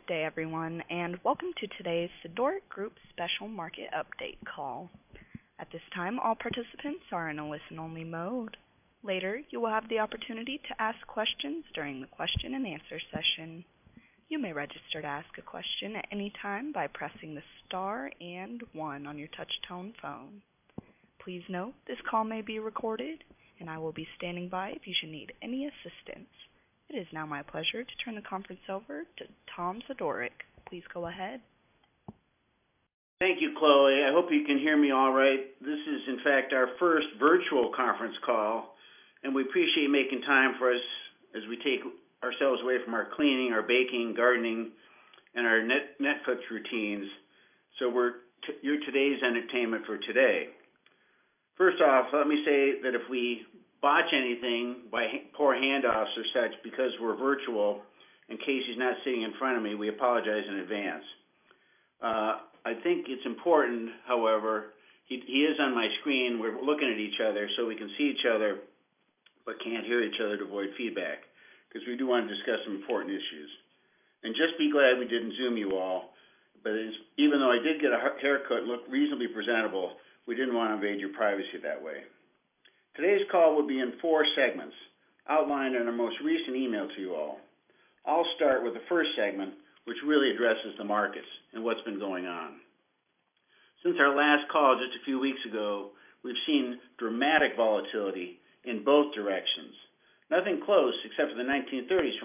Good day, everyone, and welcome to today's Sadoric Group Special Market Update call. At this time, all participants are in a listen-only mode. Later, you will have the opportunity to ask questions during the question and answer session. You may register to ask a question at any time by pressing the star and 1 on your touch-tone phone. Please note, this call may be recorded, and I will be standing by if you should need any assistance. It is now my pleasure to turn the conference over to Tom Sadoric. Please go ahead. Thank you, Chloe. I hope you can hear me all right. This is, in fact, our first virtual conference call, and we appreciate you making time for us as we take ourselves away from our cleaning, our baking, gardening, and our Netflix routines. So you're today's entertainment for today. First off, let me say that if we botch anything by poor handoffs or such because we're virtual, and Casey's not sitting in front of me, we apologize in advance. I think it's important, however, he is on my screen. We're looking at each other so we can see each other but can't hear each other to avoid feedback, because we do want to discuss some important issues. And just be glad we didn't Zoom you all, but even though I did get a haircut and look reasonably presentable, we didn't want to invade your privacy that way. Today's call will be in 4 segments, outlined in our most recent email to you all. I'll start with the first segment, which really addresses the markets and what's been going on. Since our last call just a few weeks ago, we've seen dramatic volatility in both directions. Nothing close except for the 1930s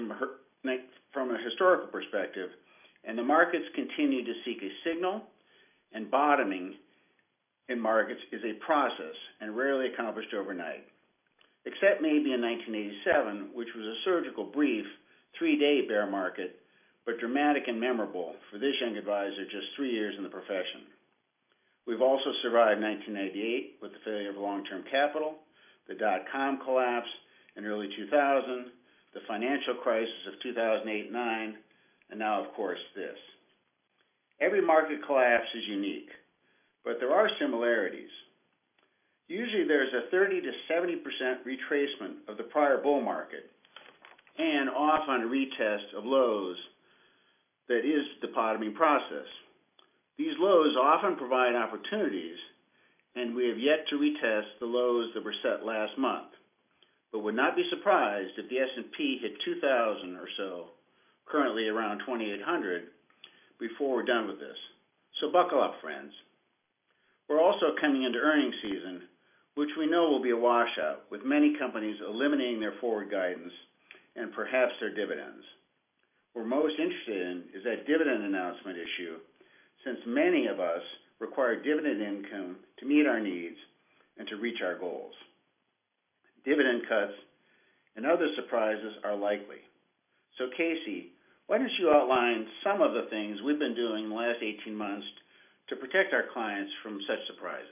from a historical perspective, and the markets continue to seek a signal, and bottoming in markets is a process and rarely accomplished overnight, except maybe in 1987, which was a surgical, brief, 3-day bear market, but dramatic and memorable for this young advisor just 3 years in the profession. We've also survived 1998 with the failure of long-term capital, the dot-com collapse in early 2000, the financial crisis of 2008-9, and now, of course, this. Every market collapse is unique, but there are similarities. Usually there's a 30 to 70% retracement of the prior bull market, and often a retest of lows that is the bottoming process. These lows often provide opportunities, and we have yet to retest the lows that were set last month, but would not be surprised if the S&P hit 2,000 or so, currently around 2,800, before we're done with this. So buckle up, friends. We're also coming into earnings season, which we know will be a washout, with many companies eliminating their forward guidance and perhaps their dividends. What we're most interested in is that dividend announcement issue, since many of us require dividend income to meet our needs and to reach our goals. Dividend cuts and other surprises are likely. So Casey, why don't you outline some of the things we've been doing in the last 18 months to protect our clients from such surprises?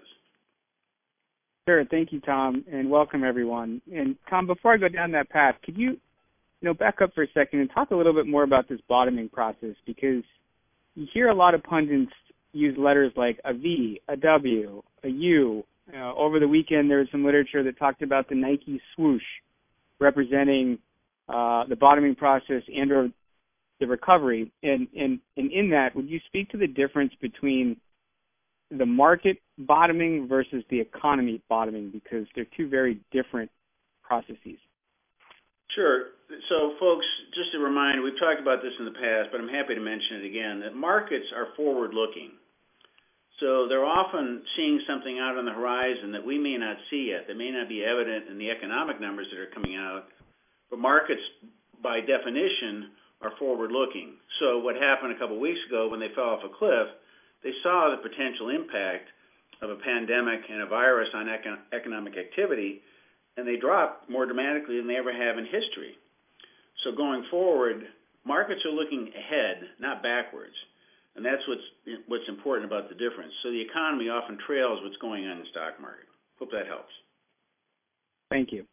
Sure. Thank you, Tom, and welcome, everyone. And Tom, before I go down that path, could you back up for a second and talk a little bit more about this bottoming process? Because you hear a lot of pundits use letters like a V, a W, a U. Over the weekend, there was some literature that talked about the Nike swoosh representing the bottoming process and or the recovery. And in that, would you speak to the difference between the market bottoming versus the economy bottoming, because they're 2 very different processes? Sure. So, folks, just a reminder, we've talked about this in the past, but I'm happy to mention it again, that markets are forward-looking. So they're often seeing something out on the horizon that we may not see yet, that may not be evident in the economic numbers that are coming out, but markets, by definition, are forward-looking. So what happened a couple of weeks ago when they fell off a cliff, they saw the potential impact of a pandemic and a virus on economic activity, and they dropped more dramatically than they ever have in history. So going forward, markets are looking ahead, not backwards, and that's what's important about the difference. So the economy often trails what's going on in the stock market. Hope that helps. Thank you.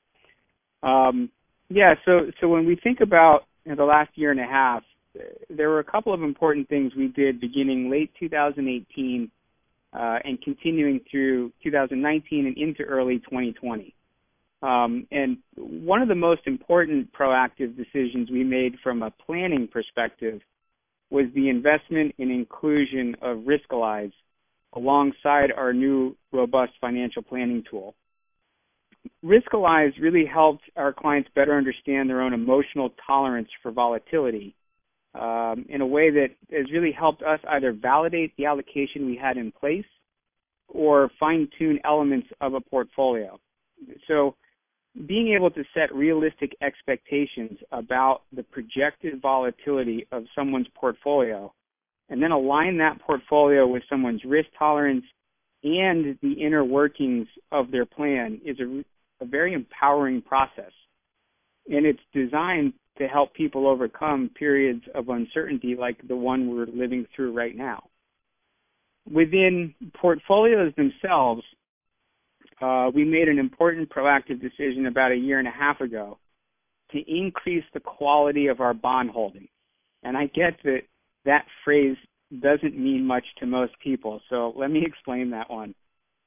So when we think about the last year and a half, there were a couple of important things we did beginning late 2018 and continuing through 2019 and into early 2020. And one of the most important proactive decisions we made from a planning perspective was the investment and inclusion of Riskalyze alongside our new robust financial planning tool. Riskalyze really helped our clients better understand their own emotional tolerance for volatility in a way that has really helped us either validate the allocation we had in place or fine-tune elements of a portfolio. So being able to set realistic expectations about the projected volatility of someone's portfolio and then align that portfolio with someone's risk tolerance and the inner workings of their plan is a very empowering process. And it's designed to help people overcome periods of uncertainty like the one we're living through right now. Within portfolios themselves, we made an important proactive decision about a year and a half ago to increase the quality of our bond holdings. And I get that that phrase doesn't mean much to most people, so let me explain that one.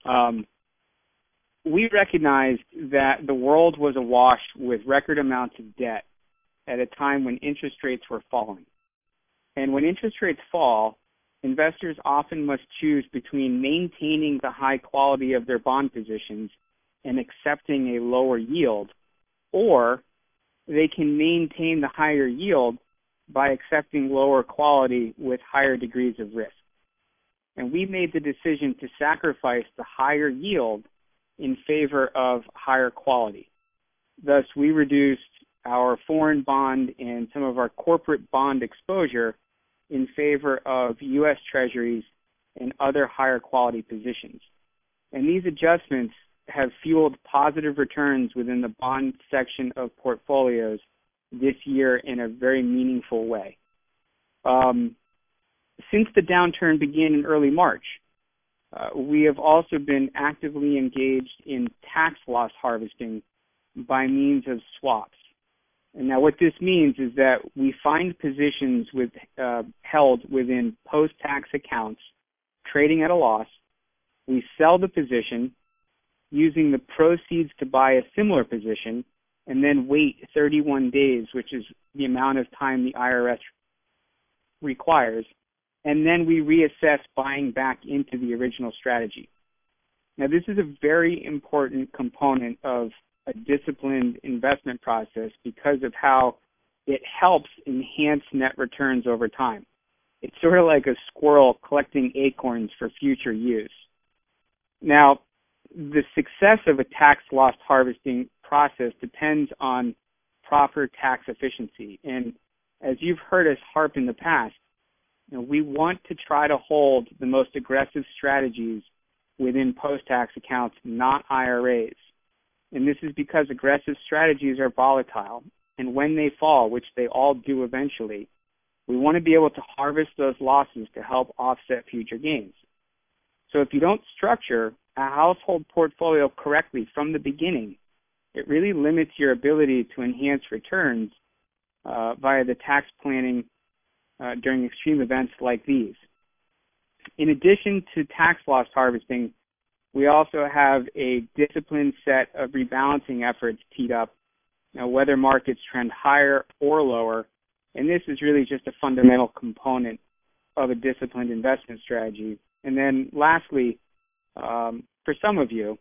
We recognized that the world was awash with record amounts of debt at a time when interest rates were falling. And when interest rates fall, investors often must choose between maintaining the high quality of their bond positions and accepting a lower yield, or they can maintain the higher yield by accepting lower quality with higher degrees of risk. And we made the decision to sacrifice the higher yield in favor of higher quality. Thus, we reduced our foreign bond and some of our corporate bond exposure in favor of U.S. Treasuries and other higher quality positions. And these adjustments have fueled positive returns within the bond section of portfolios this year in a very meaningful way. Since the downturn began in early March, we have also been actively engaged in tax loss harvesting by means of swaps. And now what this means is that we find positions held within post-tax accounts trading at a loss. We sell the position using the proceeds to buy a similar position and then wait 31 days, which is the amount of time the IRS requires. And then we reassess buying back into the original strategy. Now, this is a very important component of a disciplined investment process because of how it helps enhance net returns over time. It's sort of like a squirrel collecting acorns for future use. Now, the success of a tax loss harvesting process depends on proper tax efficiency. And as you've heard us harp in the past, we want to try to hold the most aggressive strategies within post-tax accounts, not IRAs. And this is because aggressive strategies are volatile. And when they fall, which they all do eventually, we want to be able to harvest those losses to help offset future gains. So if you don't structure a household portfolio correctly from the beginning, it really limits your ability to enhance returns via the tax planning during extreme events like these. In addition to tax loss harvesting, we also have a disciplined set of rebalancing efforts teed up, whether markets trend higher or lower. And this is really just a fundamental component of a disciplined investment strategy. And then lastly, for some of you,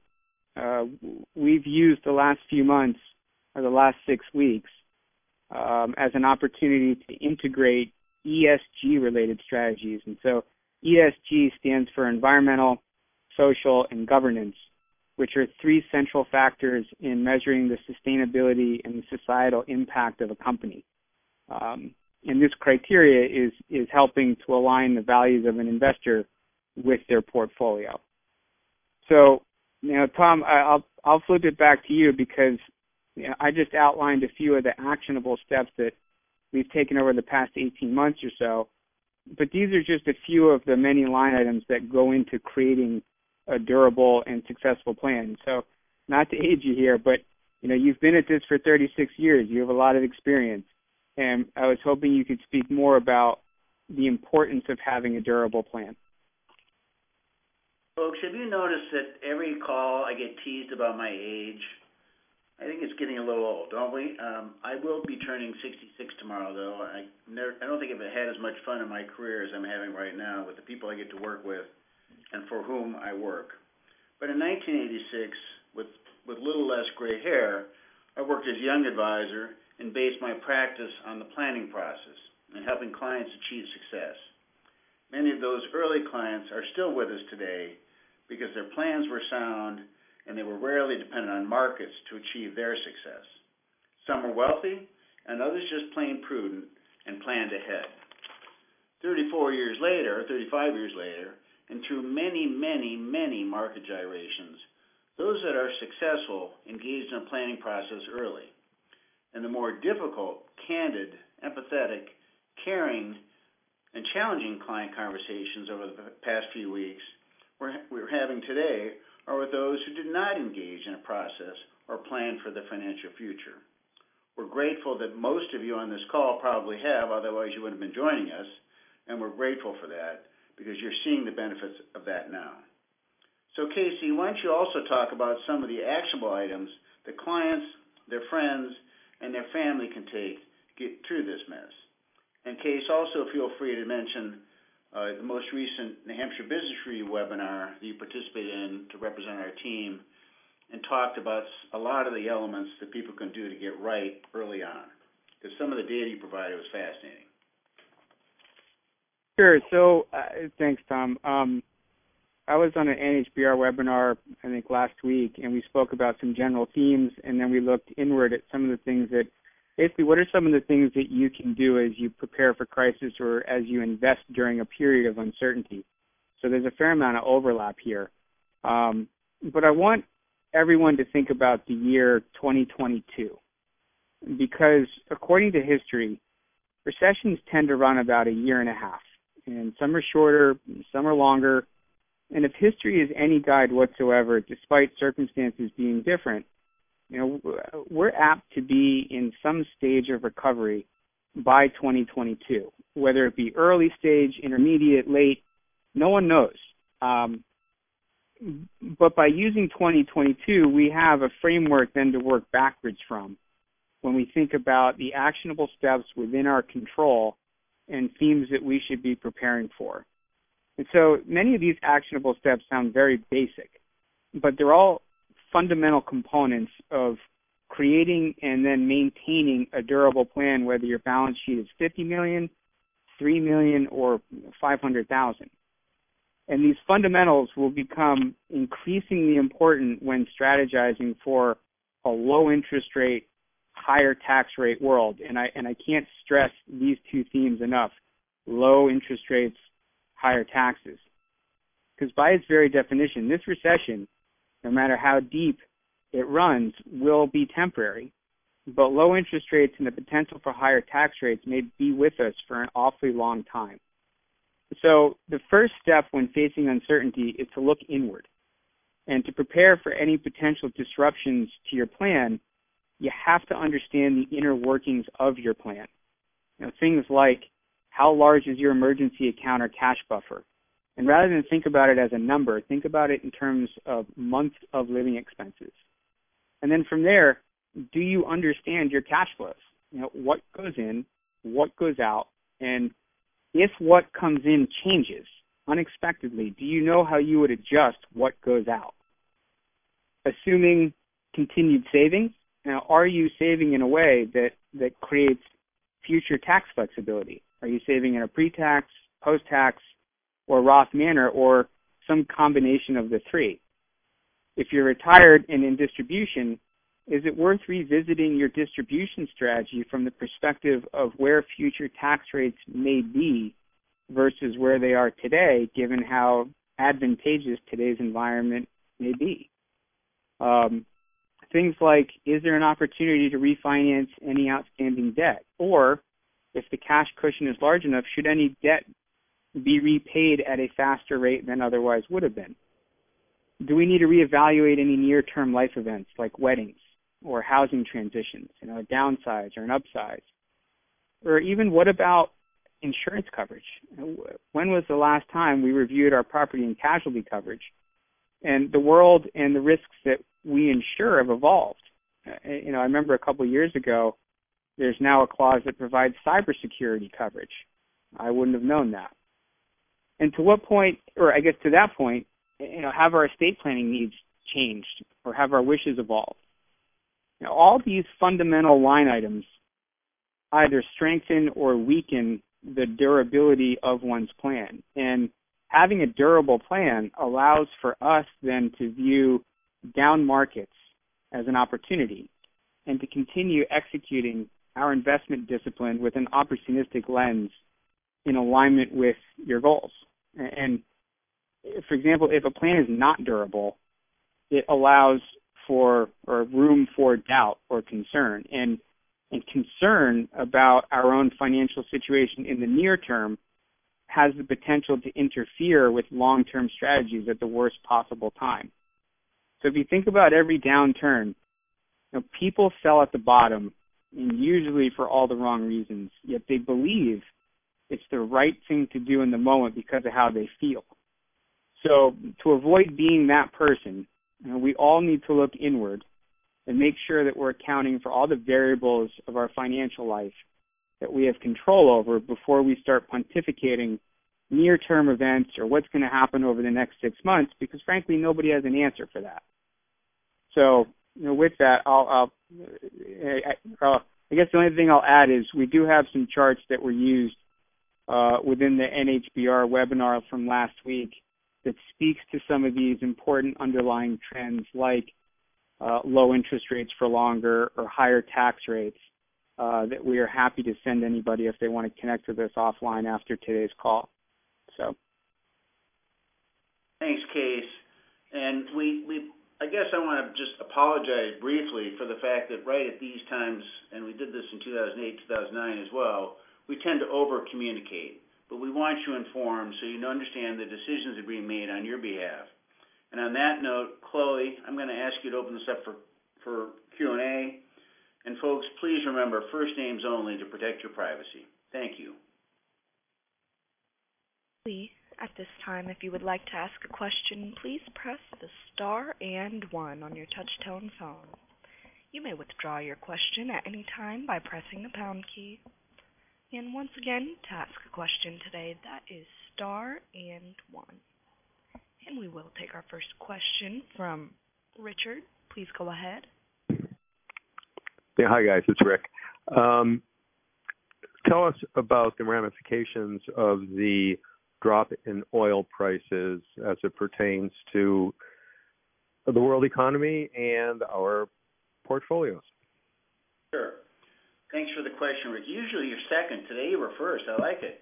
we've used the last few months or the last 6 weeks as an opportunity to integrate ESG-related strategies. And so ESG stands for environmental, social, and governance, which are 3 central factors in measuring the sustainability and the societal impact of a company. And this criteria is helping to align the values of an investor with their portfolio. So, Tom, I'll flip it back to you because I just outlined a few of the actionable steps that we've taken over the past 18 months or so, but these are just a few of the many line items that go into creating a durable and successful plan. So, not to age you here, but you've been at this for 36 years. You have a lot of experience, and I was hoping you could speak more about the importance of having a durable plan. Folks, have you noticed that every call I get teased about my age? I think it's getting a little old, don't we? I will be turning 66 tomorrow, though. I don't think I've had as much fun in my career as I'm having right now with the people I get to work with and for whom I work. But in 1986, with little less gray hair, I worked as a young advisor and based my practice on the planning process and helping clients achieve success. Many of those early clients are still with us today because their plans were sound and they were rarely dependent on markets to achieve their success. Some were wealthy, and others just plain prudent and planned ahead. 35 years later, and through many, many, many market gyrations, those that are successful engaged in a planning process early. And the more difficult, candid, empathetic, caring, and challenging client conversations over the past few weeks we're having today are with those who did not engage in a process or plan for their financial future. We're grateful that most of you on this call probably have, otherwise you wouldn't have been joining us, and we're grateful for that because you're seeing the benefits of that now. So Casey, why don't you also talk about some of the actionable items that clients, their friends, and their family can take to get through this mess. And Case, also feel free to mention the most recent New Hampshire Business Review webinar that you participated in to represent our team and talked about a lot of the elements that people can do to get right early on. Because some of the data you provided was fascinating. Sure. So thanks, Tom. I was on an NHBR webinar, I think, last week, and we spoke about some general themes, and then we looked inward at some of the things that, basically, what are some of the things that you can do as you prepare for crisis or as you invest during a period of uncertainty? So there's a fair amount of overlap here. But I want everyone to think about the year 2022, because according to history, recessions tend to run about a year and a half, and some are shorter, some are longer. And if history is any guide whatsoever, despite circumstances being different, we're apt to be in some stage of recovery by 2022, whether it be early stage, intermediate, late, no one knows. But by using 2022, we have a framework then to work backwards from when we think about the actionable steps within our control and themes that we should be preparing for. And so many of these actionable steps sound very basic, but they're all fundamental components of creating and then maintaining a durable plan, whether your balance sheet is $50 million, $3 million, or $500,000. And these fundamentals will become increasingly important when strategizing for a low interest rate, higher tax rate world. And I can't stress these two themes enough: low interest rates, higher taxes. Because by its very definition, this recession, no matter how deep it runs, will be temporary. But low interest rates and the potential for higher tax rates may be with us for an awfully long time. So the first step when facing uncertainty is to look inward. And to prepare for any potential disruptions to your plan, you have to understand the inner workings of your plan. Things like, how large is your emergency account or cash buffer? And rather than think about it as a number, think about it in terms of months of living expenses. And then from there, do you understand your cash flows? What goes in, what goes out, and if what comes in changes unexpectedly, do you know how you would adjust what goes out? Assuming continued savings, now are you saving in a way that creates future tax flexibility? Are you saving in a pre-tax, post-tax, or Roth manner, or some combination of the three? If you're retired and in distribution, is it worth revisiting your distribution strategy from the perspective of where future tax rates may be versus where they are today, given how advantageous today's environment may be? Things like, is there an opportunity to refinance any outstanding debt? Or, if the cash cushion is large enough, should any debt be repaid at a faster rate than otherwise would have been? Do we need to reevaluate any near-term life events like weddings or housing transitions, a downsize or an upsize? Or even, what about insurance coverage? When was the last time we reviewed our property and casualty coverage? And the world and the risks that we insure have evolved. I remember a couple of years ago, there's now a clause that provides cybersecurity coverage. I wouldn't have known that. And to what point, or I guess to that point, have our estate planning needs changed or have our wishes evolved? All these fundamental line items either strengthen or weaken the durability of one's plan. And having a durable plan allows for us then to view down markets as an opportunity and to continue executing our investment discipline with an opportunistic lens in alignment with your goals. And for example, if a plan is not durable, it allows for or room for doubt or concern. And concern about our own financial situation in the near term has the potential to interfere with long-term strategies at the worst possible time. So if you think about every downturn, people sell at the bottom, and usually for all the wrong reasons, yet they believe it's the right thing to do in the moment because of how they feel. So to avoid being that person, we all need to look inward and make sure that we're accounting for all the variables of our financial life that we have control over before we start pontificating near-term events or what's going to happen over the next 6 months, because frankly, nobody has an answer for that. So, with that, I guess the only thing I'll add is we do have some charts that were used within the NHBR webinar from last week that speaks to some of these important underlying trends like low interest rates for longer or higher tax rates that we are happy to send anybody if they want to connect with us offline after today's call. So, thanks, Case. And I guess I want to just apologize briefly for the fact that right at these times, and we did this in 2008, 2009 as well, we tend to over-communicate. But we want you informed so you understand the decisions that are being made on your behalf. And on that note, Chloe, I'm going to ask you to open this up for Q&A. And folks, please remember, first names only to protect your privacy. Thank you. At this time, if you would like to ask a question, please press the star and 1 on your touch-tone phone. You may withdraw your question at any time by pressing the pound key. And once again, to ask a question today, that is star and 1. And we will take our first question from Richard. Please go ahead. Yeah, hi guys, it's Rick. Tell us about the ramifications of the drop in oil prices as it pertains to the world economy and our portfolios. Sure. Thanks for the question, Rick. Usually you're second. Today you were first. I like it.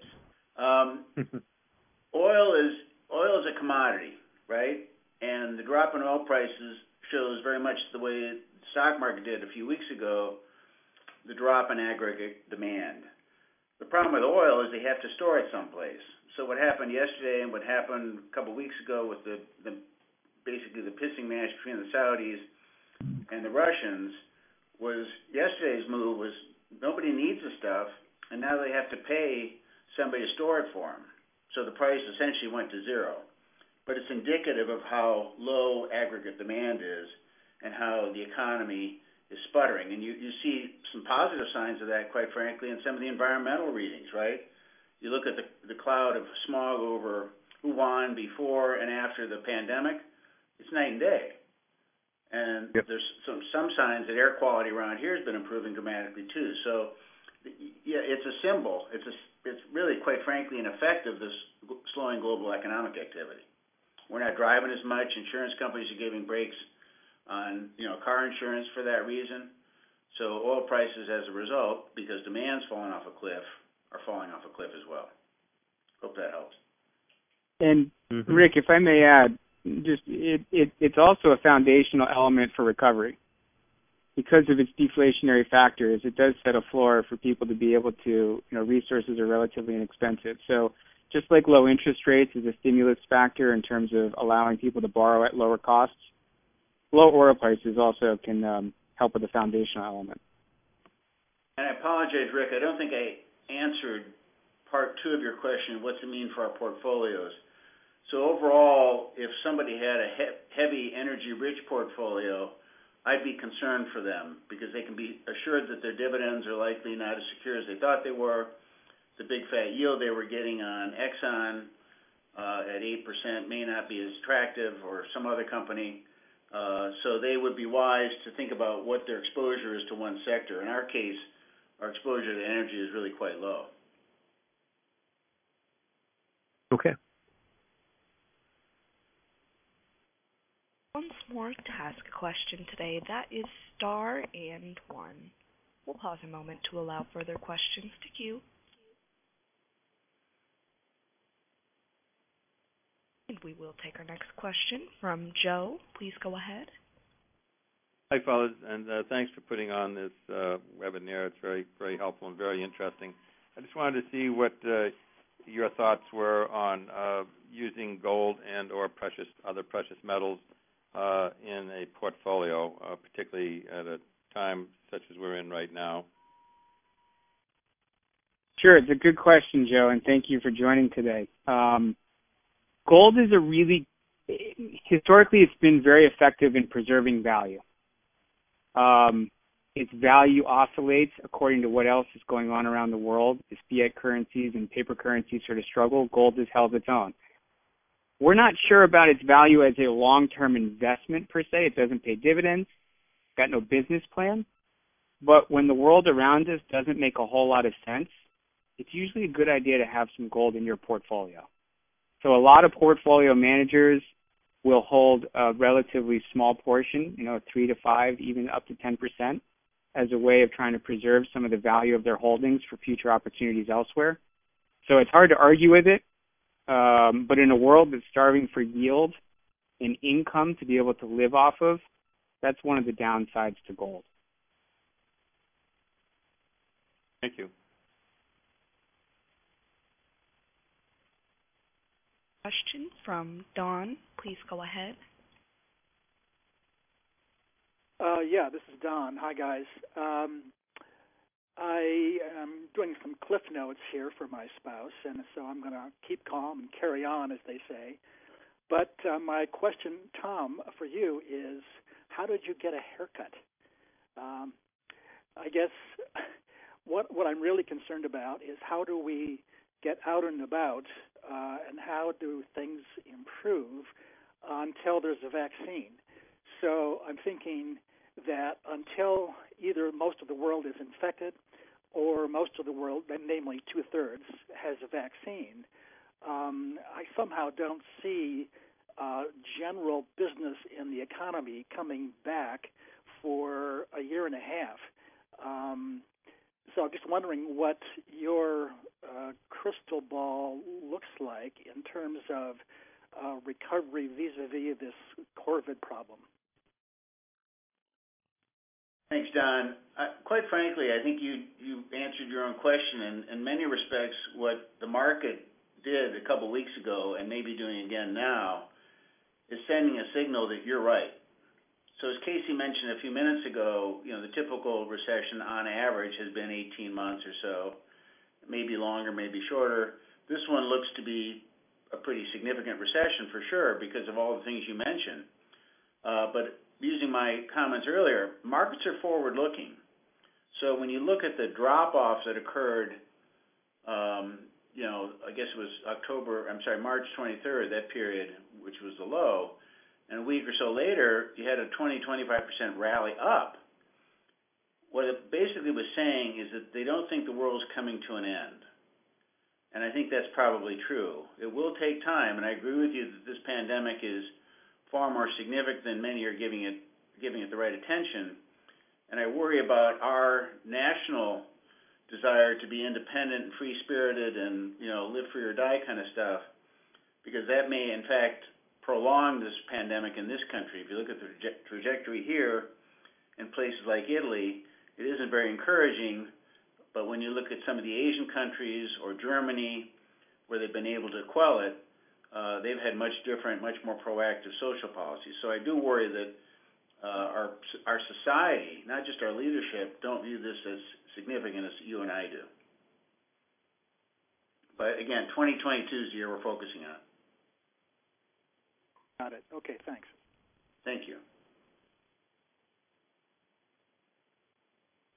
Oil is a commodity, right? And the drop in oil prices shows very much the way the stock market did a few weeks ago, the drop in aggregate demand. The problem with oil is they have to store it someplace. So what happened yesterday and what happened a couple of weeks ago with basically the pissing match between the Saudis and the Russians was yesterday's move was nobody needs the stuff, and now they have to pay somebody to store it for them. So the price essentially went to zero. But it's indicative of how low aggregate demand is and how the economy is sputtering. And you see some positive signs of that, quite frankly, in some of the environmental readings, right? You look at the cloud of smog over Wuhan before and after the pandemic, it's night and day. And yep. There's some signs that air quality around here has been improving dramatically too. So, yeah, it's a symbol. It's really, quite frankly, an effect of this slowing global economic activity. We're not driving as much. Insurance companies are giving breaks on, car insurance for that reason. So oil prices, as a result, because demand's falling off a cliff, are falling off a cliff as well. Hope that helps. And Rick, if I may add, it's also a foundational element for recovery. Because of its deflationary factors, it does set a floor for people to be able to, resources are relatively inexpensive. So just like low interest rates is a stimulus factor in terms of allowing people to borrow at lower costs, low oil prices also can help with the foundational element. And I apologize, Rick. I don't think I answered part 2 of your question, what's it mean for our portfolios? So overall, if somebody had a heavy energy-rich portfolio, I'd be concerned for them because they can be assured that their dividends are likely not as secure as they thought they were. The big fat yield they were getting on Exxon at 8% may not be as attractive, or some other company. So they would be wise to think about what their exposure is to one sector. In our case, our exposure to energy is really quite low. Okay. Once more to ask a question today, that is star and one. We'll pause a moment to allow further questions to queue. And we will take our next question from Joe. Please go ahead. Hi, fellas, and thanks for putting on this webinar. It's very, very helpful and very interesting. I just wanted to see what your thoughts were on using gold and or other precious metals in a portfolio, particularly at a time such as we're in right now. Sure, it's a good question, Joe, and thank you for joining today. Gold is historically it's been very effective in preserving value. Its value oscillates according to what else is going on around the world. As fiat currencies and paper currencies sort of struggle, gold has held its own. We're not sure about its value as a long-term investment per se. It doesn't pay dividends. It's got no business plan. But when the world around us doesn't make a whole lot of sense, it's usually a good idea to have some gold in your portfolio. So a lot of portfolio managers will hold a relatively small portion, 3 to 5, even up to 10%, as a way of trying to preserve some of the value of their holdings for future opportunities elsewhere. So it's hard to argue with it. But in a world that's starving for yield and income to be able to live off of, that's one of the downsides to gold. Thank you. Question from Don. Please go ahead. Yeah, this is Don. Hi, guys. I am doing some cliff notes here for my spouse, and so I'm going to keep calm and carry on, as they say. But my question, Tom, for you is, how did you get a haircut? I guess what I'm really concerned about is how do we get out and about, and how do things improve until there's a vaccine? So I'm thinking that until either most of the world is infected or most of the world, namely 2/3, has a vaccine, I somehow don't see general business in the economy coming back for a year and a half. So I'm just wondering what your crystal ball looks like in terms of recovery vis-a-vis this COVID problem. Thanks, Don. Quite frankly, I think you answered your own question. In many respects, what the market did a couple weeks ago and maybe doing again now is sending a signal that you're right. So as Casey mentioned a few minutes ago, the typical recession on average has been 18 months or so, maybe longer, maybe shorter. This one looks to be a pretty significant recession for sure because of all the things you mentioned. But using my comments earlier, markets are forward-looking. So when you look at the drop-offs that occurred, I guess it was March 23rd, that period, which was the low, and a week or so later, you had a 20-25% rally up. What it basically was saying is that they don't think the world's coming to an end. And I think that's probably true. It will take time, and I agree with you that this pandemic is far more significant than many are giving it the right attention. And I worry about our national desire to be independent and free-spirited and, live free or die kind of stuff, because that may, in fact, prolong this pandemic in this country. If you look at the trajectory here in places like Italy, it isn't very encouraging, but when you look at some of the Asian countries or Germany, where they've been able to quell it, they've had much different, much more proactive social policies. So I do worry that our society, not just our leadership, don't view this as significant as you and I do. But again, 2022 is the year we're focusing on. Got it. Okay, thanks. Thank you.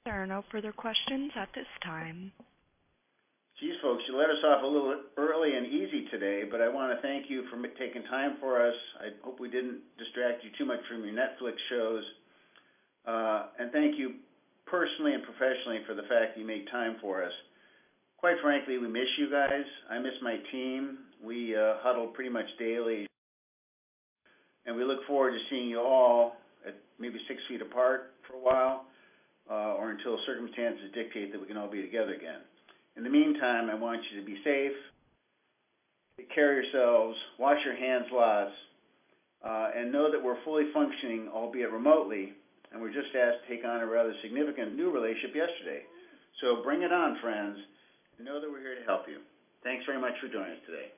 There are no further questions at this time. Geez, folks, you let us off a little early and easy today, but I want to thank you for taking time for us. I hope we didn't distract you too much from your Netflix shows. And thank you personally and professionally for the fact that you made time for us. Quite frankly, we miss you guys. I miss my team. We huddle pretty much daily. And we look forward to seeing you all at maybe 6 feet apart for a while, or until circumstances dictate that we can all be together again. In the meantime, I want you to be safe, take care of yourselves, wash your hands lots, and know that we're fully functioning, albeit remotely, and we're just asked to take on a rather significant new relationship yesterday. So bring it on, friends, and know that we're here to help you. Thanks very much for joining us today.